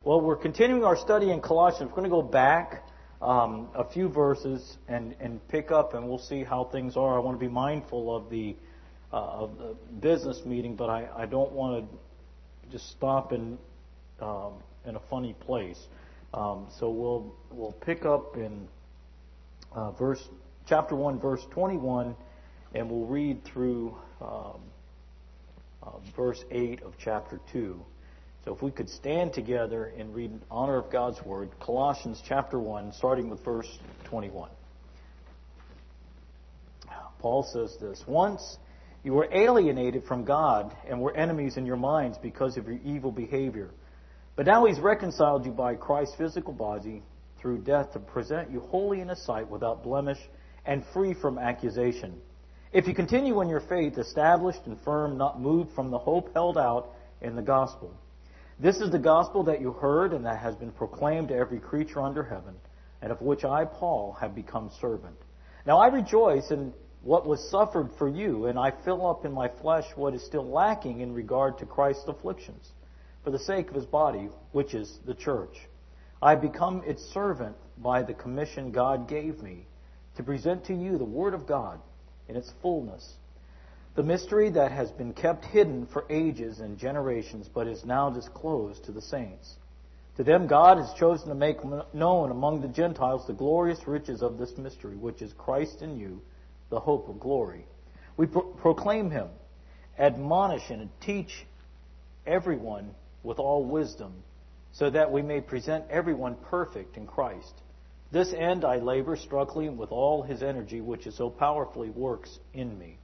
Well, we're continuing our study in Colossians. We're going to go back a few verses and pick up, and we'll see how things are. I want to be mindful of the business meeting, but I don't want to just stop in a funny place. So we'll pick up in chapter 1, verse 21, and we'll read through verse 8 of chapter 2. So if we could stand together and read in honor of God's Word, Colossians chapter 1, starting with verse 21. Paul says this: Once you were alienated from God and were enemies in your minds because of your evil behavior. But now He's reconciled you by Christ's physical body through death to present you holy in His sight, without blemish and free from accusation. If you continue in your faith, established and firm, not moved from the hope held out in the gospel. This is the gospel that you heard and that has been proclaimed to every creature under heaven, and of which I, Paul, have become servant. Now I rejoice in what was suffered for you, and I fill up in my flesh what is still lacking in regard to Christ's afflictions, for the sake of His body, which is the church. I have become its servant by the commission God gave me, to present to you the Word of God in its fullness, the mystery that has been kept hidden for ages and generations, but is now disclosed to the saints. To them God has chosen to make known among the Gentiles the glorious riches of this mystery, which is Christ in you, the hope of glory. We proclaim Him, admonish and teach everyone with all wisdom, so that we may present everyone perfect in Christ. This end I labor, struggling with all His energy, which is so powerfully works in me.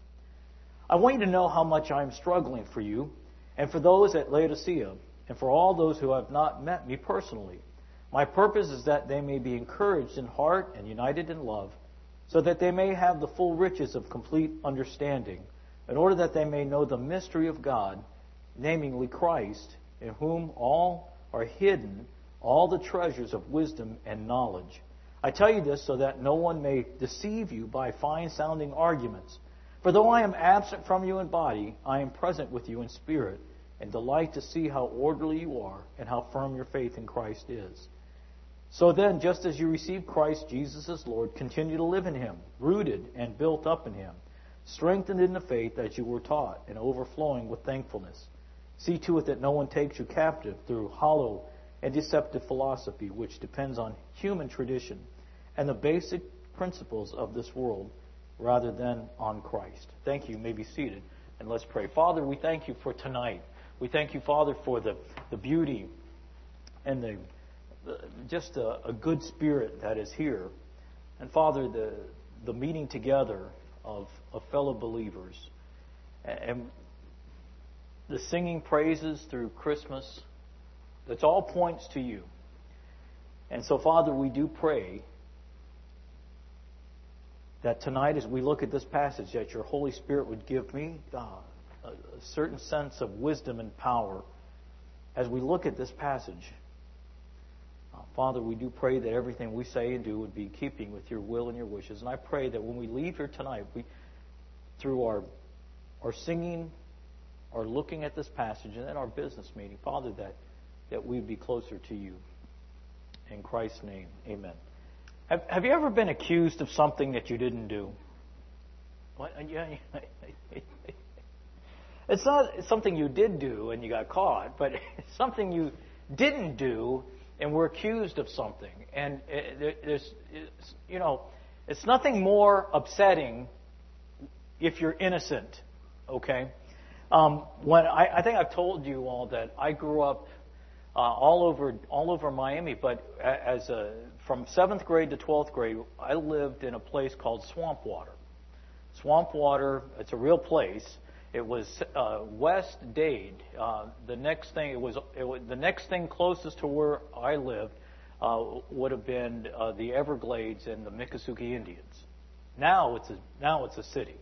I want you to know how much I am struggling for you, and for those at Laodicea, and for all those who have not met me personally. My purpose is that they may be encouraged in heart and united in love, so that they may have the full riches of complete understanding, in order that they may know the mystery of God, namely Christ, in whom all are hidden, all the treasures of wisdom and knowledge. I tell you this so that no one may deceive you by fine-sounding arguments. For though I am absent from you in body, I am present with you in spirit, and delight to see how orderly you are and how firm your faith in Christ is. So then, just as you received Christ Jesus as Lord, continue to live in Him, rooted and built up in Him, strengthened in the faith that you were taught, and overflowing with thankfulness. See to it that no one takes you captive through hollow and deceptive philosophy, which depends on human tradition and the basic principles of this world, rather than on Christ. Thank you. You may be seated, and let's pray. Father, we thank you for tonight. We thank you, Father, for the beauty and just a good spirit that is here. And Father, the meeting together of fellow believers, and the singing praises through Christmas, that's all points to you. And so, Father, we do pray that tonight, as we look at this passage, that your Holy Spirit would give me a certain sense of wisdom and power as we look at this passage. Father, we do pray that everything we say and do would be in keeping with your will and your wishes. And I pray that when we leave here tonight, through our singing, our looking at this passage, and then our business meeting, Father, that we'd be closer to you. In Christ's name, amen. Have you ever been accused of something that you didn't do? What? Yeah. It's not something you did do and you got caught, but it's something you didn't do and were accused of something. And it's nothing more upsetting if you're innocent. Okay. When I think I've told you all that I grew up all over Miami, but from 7th grade to 12th grade, I lived in a place called Swampwater. Swampwater, it's a real place. It was West Dade. The next thing closest to where I lived would have been the Everglades and the Miccosukee Indians. Now it's a city.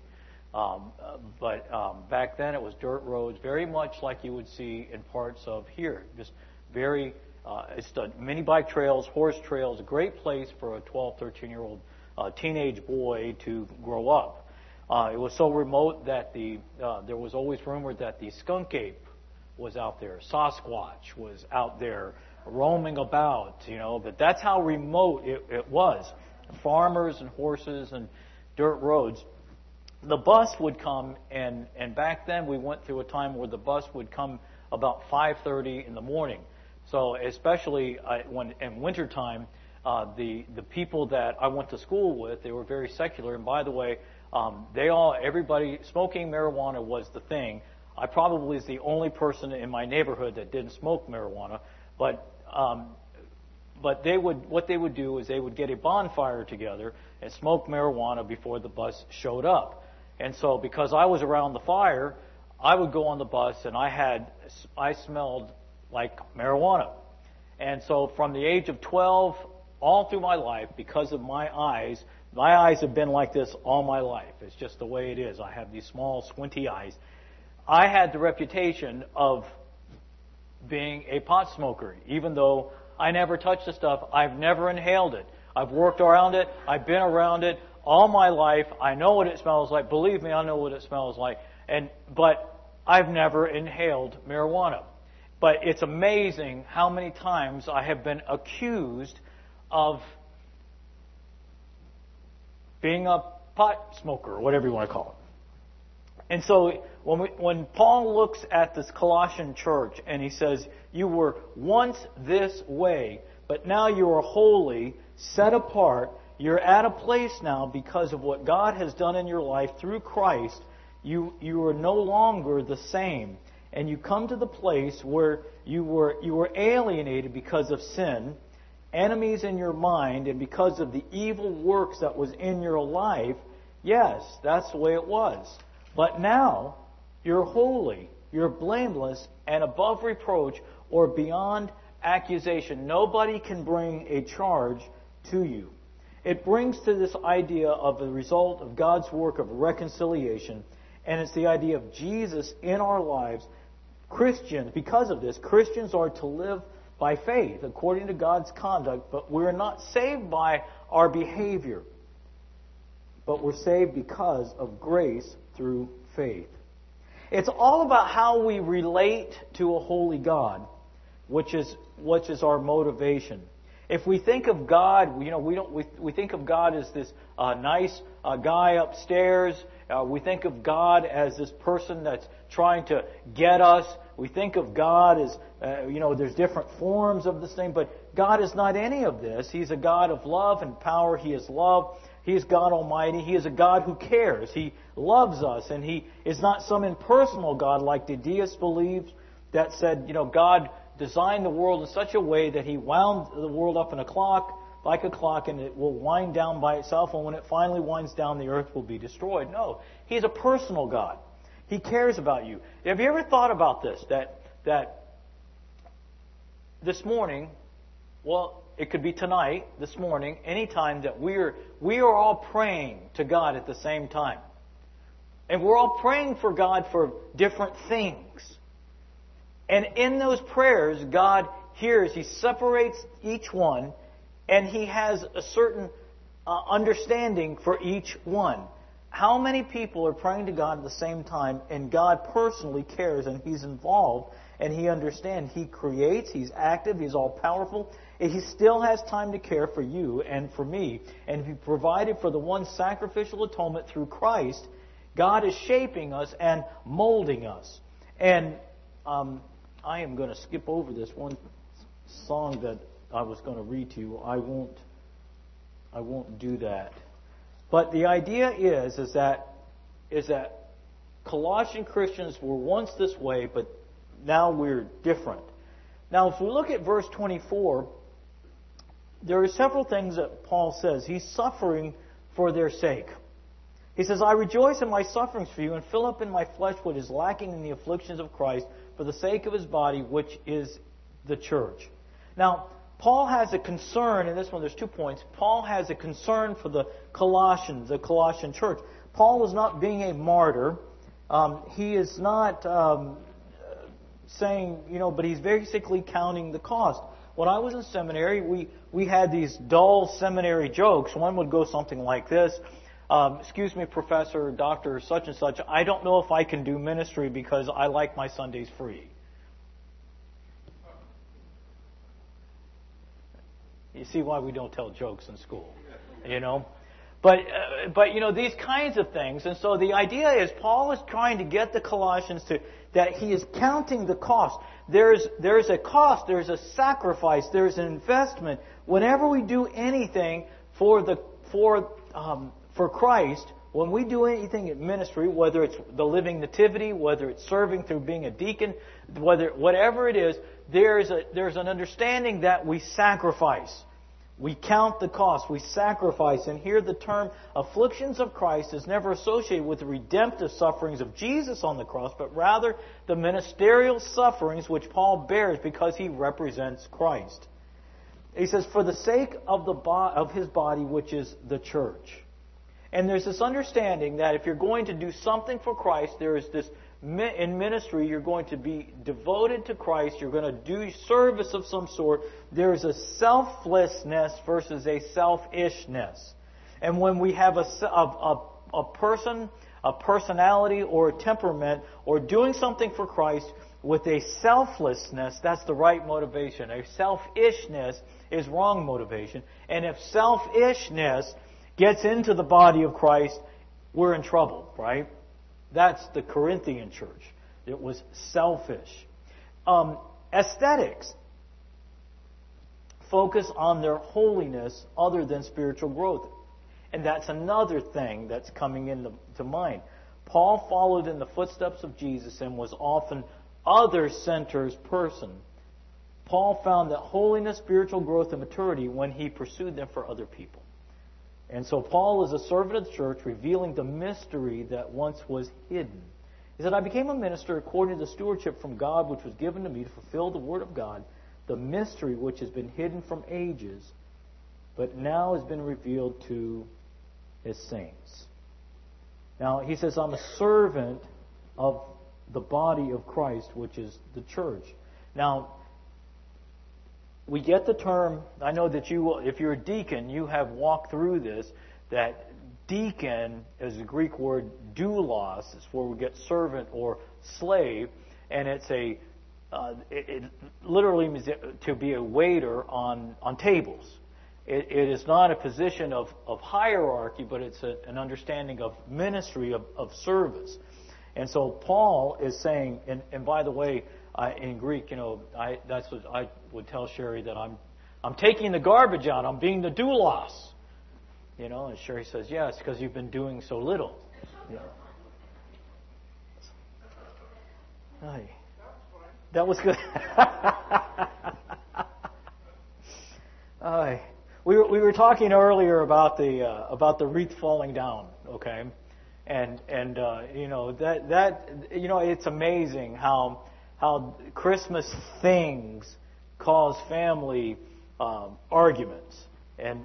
But back then it was dirt roads, very much like you would see in parts of here. Just very, it's the mini bike trails, horse trails, a great place for a 12, 13-year-old teenage boy to grow up. It was so remote that there was always rumored that the skunk ape was out there, Sasquatch was out there, roaming about, but that's how remote it was. Farmers and horses and dirt roads. The bus would come, and back then we went through a time where the bus would come about 5:30 in the morning. So especially when in wintertime, the people that I went to school with, they were very secular. And by the way, everybody, smoking marijuana was the thing. I probably was the only person in my neighborhood that didn't smoke marijuana. But what they would do is they would get a bonfire together and smoke marijuana before the bus showed up. And so because I was around the fire, I would go on the bus and I smelled like marijuana. And so from the age of 12 all through my life, because of my eyes have been like this all my life. It's just the way it is. I have these small, squinty eyes. I had the reputation of being a pot smoker, even though I never touched the stuff. I've never inhaled it. I've worked around it. I've been around it all my life. I know what it smells like. Believe me, I know what it smells like. But I've never inhaled marijuana. But it's amazing how many times I have been accused of being a pot smoker, or whatever you want to call it. And so when Paul looks at this Colossian church and he says, you were once this way, but now you are holy, set apart, you're at a place now because of what God has done in your life through Christ, you are no longer the same. And you come to the place where you were alienated because of sin, enemies in your mind, and because of the evil works that was in your life. Yes, that's the way it was. But now, you're holy, you're blameless, and above reproach or beyond accusation. Nobody can bring a charge to you. It brings to this idea of the result of God's work of reconciliation, and it's the idea of Jesus in our lives. Christians, because of this, Christians are to live by faith according to God's conduct, but we're not saved by our behavior, but we're saved because of grace through faith. It's all about how we relate to a holy God, which is our motivation. If we think of God, we think of God as this nice guy upstairs. We think of God as this person that's trying to get us. We think of God as, there's different forms of this thing, but God is not any of this. He's a God of love and power. He is love. He is God Almighty. He is a God who cares. He loves us, and He is not some impersonal God like the deists believed that said, God designed the world in such a way that He wound the world up in like a clock, and it will wind down by itself, and when it finally winds down, the earth will be destroyed. No, He's a personal God. He cares about you. Have you ever thought about this? That this morning, well, it could be tonight, this morning, any time that we are all praying to God at the same time. And we're all praying for God for different things. And in those prayers, God hears. He separates each one, and He has a certain understanding for each one. How many people are praying to God at the same time, and God personally cares, and He's involved, and He understands. He creates, He's active, He's all-powerful, and He still has time to care for you and for me. And if He provided for the one sacrificial atonement through Christ, God is shaping us and molding us. And I am going to skip over this one song that I was going to read to you. I won't do that. But the idea is that Colossian Christians were once this way, but now we're different. Now, if we look at verse 24, there are several things that Paul says. He's suffering for their sake. He says, I rejoice in my sufferings for you and fill up in my flesh what is lacking in the afflictions of Christ for the sake of His body, which is the church. Now, Paul has a concern, in this one there's 2 points. Paul has a concern for the Colossians, the Colossian church. Paul is not being a martyr. He is not saying, but he's basically counting the cost. When I was in seminary, we had these dull seminary jokes. One would go something like this. Excuse me, Professor, Doctor, such and such, I don't know if I can do ministry because I like my Sundays free. You see why we don't tell jokes in school, you know? But these kinds of things. And so the idea is Paul is trying to get the Colossians that he is counting the cost. There's a cost, there's a sacrifice, there's an investment. Whenever we do anything for Christ, when we do anything in ministry, whether it's the living nativity, whether it's serving through being a deacon, whatever it is, there's an understanding that we sacrifice. We count the cost. We sacrifice. And here the term afflictions of Christ is never associated with the redemptive sufferings of Jesus on the cross, but rather the ministerial sufferings which Paul bears because he represents Christ. He says, for the sake of his body, which is the church. And there's this understanding that if you're going to do something for Christ, there is this, in ministry, you're going to be devoted to Christ, you're going to do service of some sort. There's a selflessness versus a selfishness. And when we have a personality, or a temperament, or doing something for Christ with a selflessness, that's the right motivation. A selfishness is wrong motivation. And if selfishness gets into the body of Christ, we're in trouble, right? That's the Corinthian church. It was selfish. Aesthetics focus on their holiness other than spiritual growth. And that's another thing that's coming into mind. Paul followed in the footsteps of Jesus and was often other-centered person. Paul found that holiness, spiritual growth, and maturity when he pursued them for other people. And so Paul is a servant of the church, revealing the mystery that once was hidden. He said, I became a minister according to the stewardship from God which was given to me to fulfill the word of God, the mystery which has been hidden from ages, but now has been revealed to his saints. Now, he says, I'm a servant of the body of Christ, which is the church. Now, we get the term, I know that if you're a deacon, you have walked through this, that deacon is the Greek word doulos. It's where we get servant or slave, and it literally means to be a waiter on tables. It is not a position of hierarchy, but it's an understanding of ministry, of service. And so Paul is saying, and by the way, in Greek, that's what I would tell Sherry, that I'm taking the garbage out. I'm being the doulos. And Sherry says, yes, because you've been doing so little. That was good. We were talking earlier about the wreath falling down. Okay, and it's amazing how Christmas things cause family arguments, and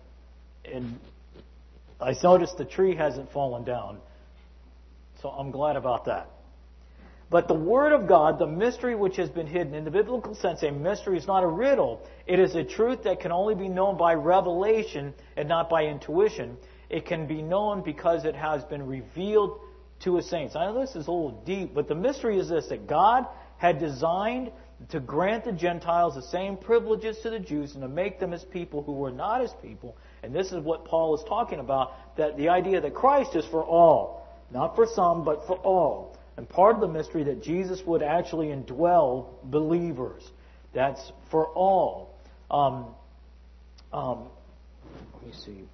I noticed the tree hasn't fallen down, so I'm glad about that. But the Word of God, the mystery which has been hidden, in the biblical sense, a mystery is not a riddle. It is a truth that can only be known by revelation and not by intuition. It can be known because it has been revealed to His saints. I know this is a little deep, but the mystery is this, that God had designed to grant the Gentiles the same privileges to the Jews and to make them as people who were not His people. And this is what Paul is talking about, that the idea that Christ is for all, not for some, but for all. And part of the mystery that Jesus would actually indwell believers. That's for all. Let me see.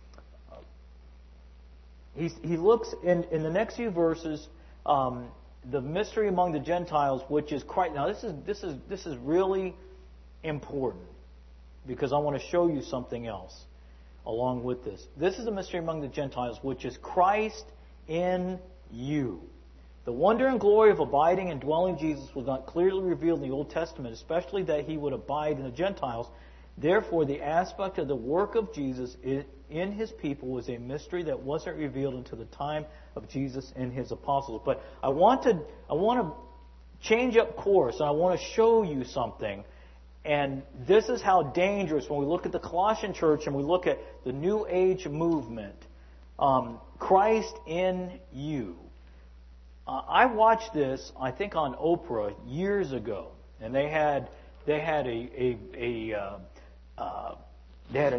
He looks in the next few verses, the mystery among the Gentiles, which is Christ. Now this is really important, because I want to show you something else along with this. This is the mystery among the Gentiles, which is Christ in you. The wonder and glory of abiding and dwelling Jesus was not clearly revealed in the Old Testament, especially that He would abide in the Gentiles. Therefore, the aspect of the work of Jesus in His people was a mystery that wasn't revealed until the time of Jesus and His apostles. But I want to change up course, and I want to show you something. And this is how dangerous, when we look at the Colossian church and we look at the New Age movement, Christ in you. I watched this, I think, on Oprah years ago, and they had a they had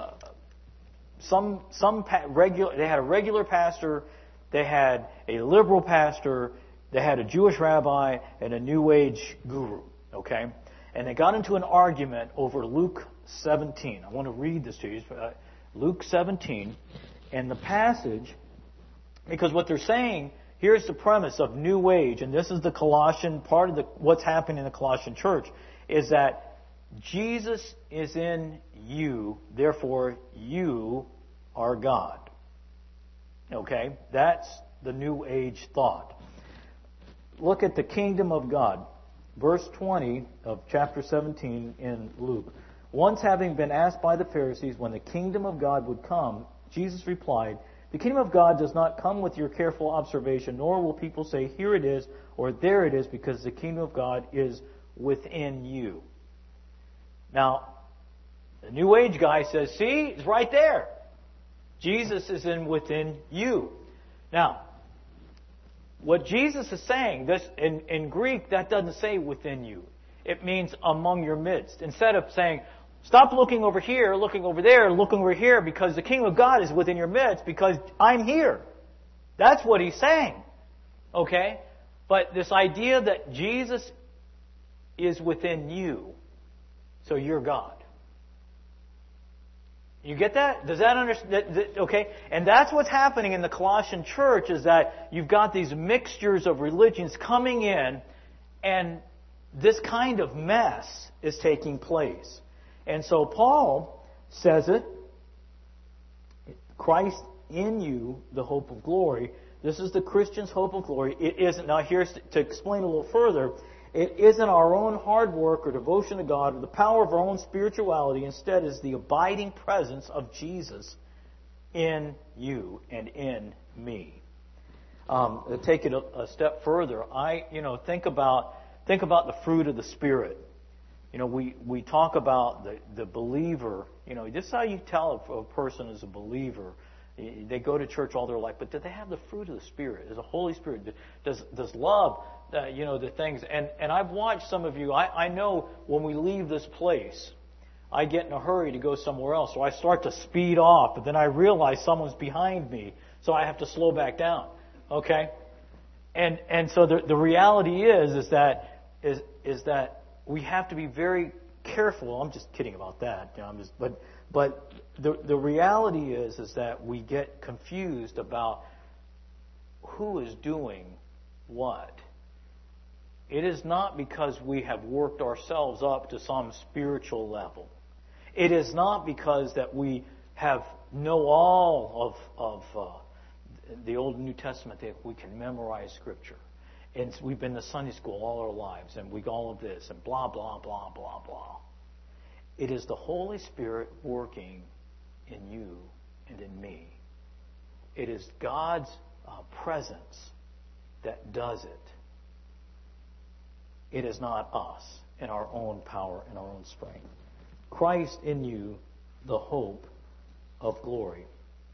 they had a regular pastor, they had a liberal pastor, they had a Jewish rabbi, and a New Age guru. Okay, and they got into an argument over Luke 17. I want to read this to you. Luke 17, and the passage, because what they're saying, here's the premise of New Age, and this is the Colossian part of what's happening in the Colossian church, is that Jesus is in you, therefore you are God. Okay? That's the New Age thought. Look at the kingdom of God. Verse 20 of chapter 17 in Luke. Once having been asked by the Pharisees when the kingdom of God would come, Jesus replied, "The kingdom of God does not come with your careful observation, nor will people say, 'Here it is,' or 'There it is,' because the kingdom of God is within you." Now, the New Age guy says, see, it's right there. Jesus is within you. Now, what Jesus is saying, this in Greek, that doesn't say within you. It means among your midst. Instead of saying, stop looking over here, looking over there, looking over here, because the kingdom of God is within your midst, because I'm here. That's what he's saying. Okay? But this idea that Jesus is within you, so you're God. You get that? Does that understand? Okay? And that's what's happening in the Colossian church, is that you've got these mixtures of religions coming in, and this kind of mess is taking place. And so Paul says it, Christ in you, the hope of glory. This is the Christian's hope of glory. It isn't, now here's to explain a little further, it isn't our own hard work or devotion to God or the power of our own spirituality. Instead, is the abiding presence of Jesus in you and in me. To take it a step further, think about the fruit of the Spirit. We talk about the believer. This is how you tell if a person is a believer. They go to church all their life, but do they have the fruit of the Spirit? Is the Holy Spirit? Does love? The things. And I've watched some of you. I know when we leave this place, I get in a hurry to go somewhere else, so I start to speed off. But then I realize someone's behind me, so I have to slow back down. Okay. And so the reality is that we have to be very careful. I'm just kidding about that. But the reality is that we get confused about who is doing what. It is not because we have worked ourselves up to some spiritual level. It is not because that we know all of the Old and New Testament, that we can memorize Scripture. And we've been to Sunday school all our lives, and we all of this, and blah, blah, blah, blah, blah. It is the Holy Spirit working in you and in me. It is God's presence that does it. It is not us in our own power and our own strength. Christ in you, the hope of glory.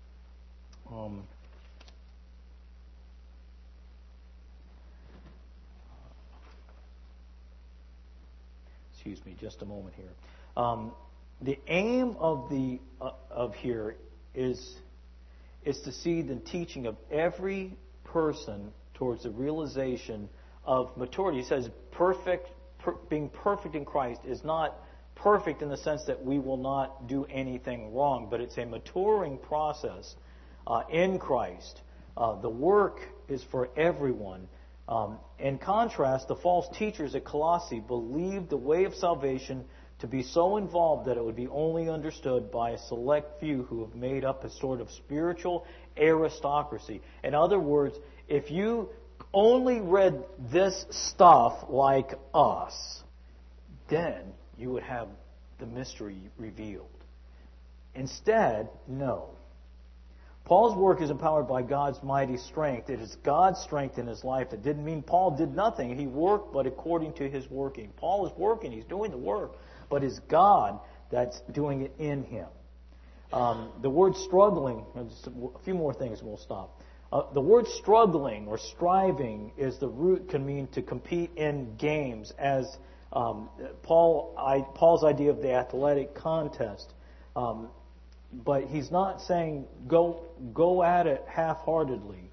Excuse me, just a moment here. The aim of here is to see the teaching of every person towards the realization of maturity. He says being perfect in Christ is not perfect in the sense that we will not do anything wrong, but it's a maturing process in Christ. The work is for everyone. In contrast, the false teachers at Colossae believed the way of salvation to be so involved that it would be only understood by a select few who have made up a sort of spiritual aristocracy. In other words, if you only read this stuff like us, then you would have the mystery revealed. Instead, no. Paul's work is empowered by God's mighty strength. It is God's strength in his life. It didn't mean Paul did nothing. He worked, but according to his working. Paul is working. He's doing the work. But it's God that's doing it in him. The word struggling, just a few more things and we'll stop. The word struggling or striving is the root, can mean to compete in games, as Paul's idea of the athletic contest. But he's not saying go at it half-heartedly,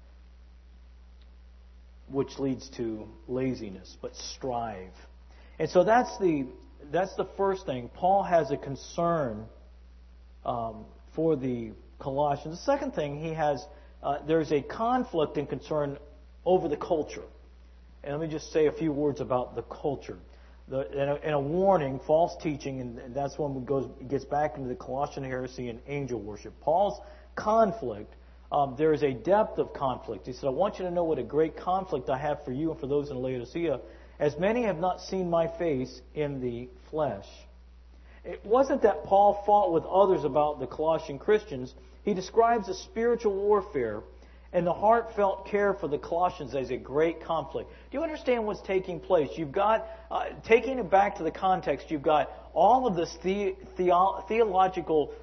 which leads to laziness, but strive. And so that's the first thing. Paul has a concern for the Colossians. The second thing, there's a conflict and concern over the culture. And let me just say a few words about the culture. And a warning, false teaching, and that's when it gets back into the Colossian heresy and angel worship. Paul's conflict, there is a depth of conflict. He said, I want you to know what a great conflict I have for you and for those in Laodicea, as many have not seen my face in the flesh. It wasn't that Paul fought with others about the Colossian Christians. He describes a spiritual warfare and the heartfelt care for the Colossians as a great conflict. Do you understand what's taking place? You've got, taking it back to the context, you've got all of this theological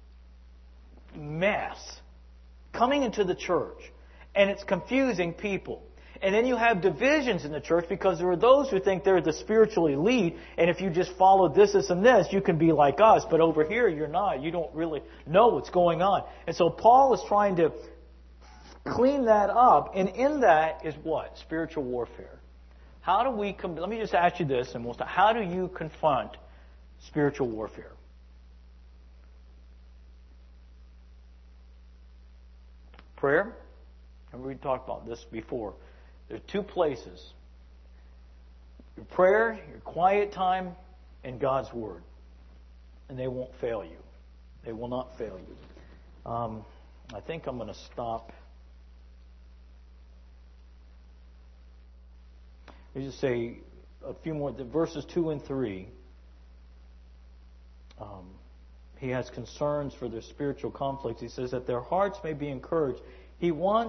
mess coming into the church, and it's confusing people. And then you have divisions in the church because there are those who think they're the spiritual elite, and if you just follow this, and this, you can be like us. But over here, you're not. You don't really know what's going on. And so Paul is trying to clean that up, and in that is what? Spiritual warfare. How do we... Let me just ask you this, and we'll start. How do you confront spiritual warfare? Prayer. And we talked about this before. There are two places. Your prayer, your quiet time, and God's Word. And they won't fail you. They will not fail you. I think I'm going to stop. Let me just say a few more. Verses 2 and 3. He has concerns for their spiritual conflicts. He says that their hearts may be encouraged. He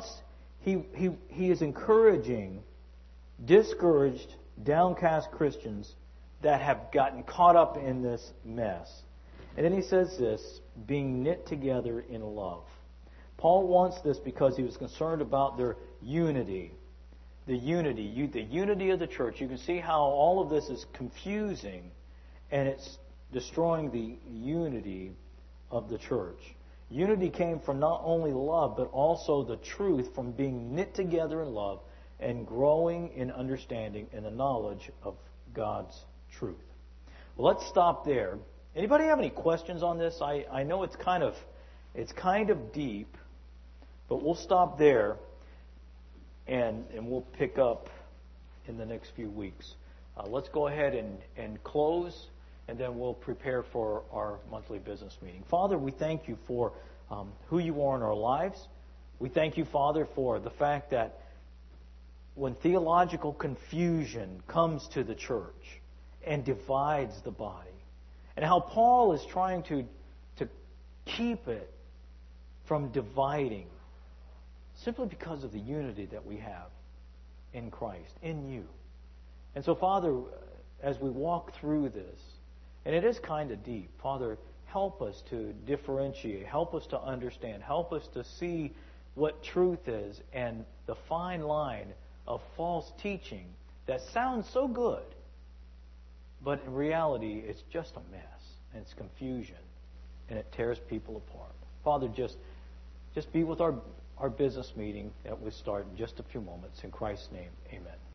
is encouraging discouraged, downcast Christians that have gotten caught up in this mess. And then he says this, being knit together in love. Paul wants this because he was concerned about their unity. The unity of the church. You can see how all of this is confusing, and it's destroying the unity of the church. Unity came from not only love, but also the truth, from being knit together in love and growing in understanding and the knowledge of God's truth. Well, let's stop there. Anybody have any questions on this? I know it's kind of deep, but we'll stop there, and we'll pick up in the next few weeks. Let's go ahead and close, and then we'll prepare for our monthly business meeting. Father, we thank you for who you are in our lives. We thank you, Father, for the fact that when theological confusion comes to the church and divides the body, and how Paul is trying to keep it from dividing simply because of the unity that we have in Christ, in you. And so, Father, as we walk through this, and it is kind of deep, Father, help us to differentiate, help us to understand, help us to see what truth is and the fine line of false teaching that sounds so good, but in reality it's just a mess, and it's confusion, and it tears people apart. Father, just be with our business meeting that we start in just a few moments. In Christ's name, amen.